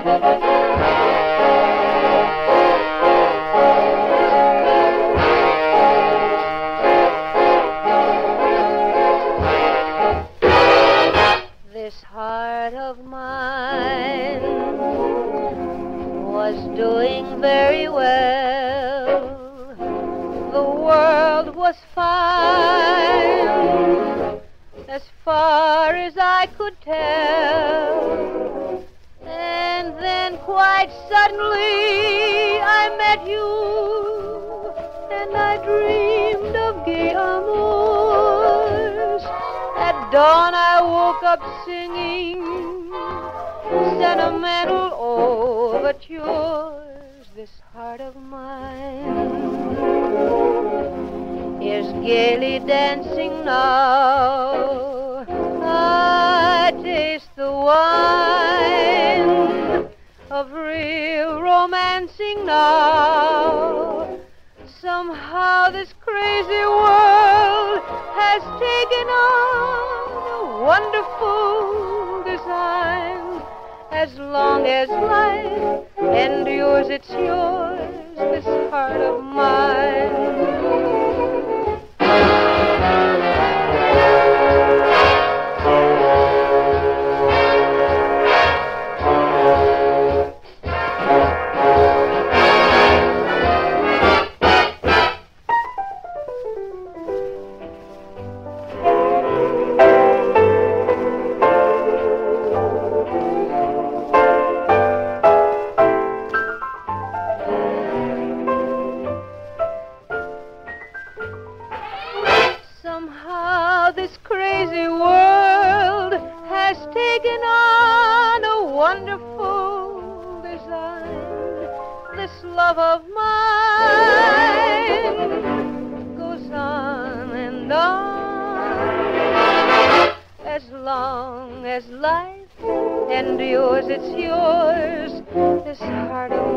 This heart of mine was doing very well. The world was fine as far as I could tell. And then quite suddenly I met you, and I dreamed of gay amours. At dawn I woke up singing sentimental overtures. This heart of mine is gaily dancing now. I taste the wine of real romancing now. Somehow this crazy world has taken on a wonderful design. As long as life endures, it's yours, this heart of mine. Somehow this crazy world has taken on a wonderful design. This love of mine goes on and on. As long as life endures, it's yours, this heart of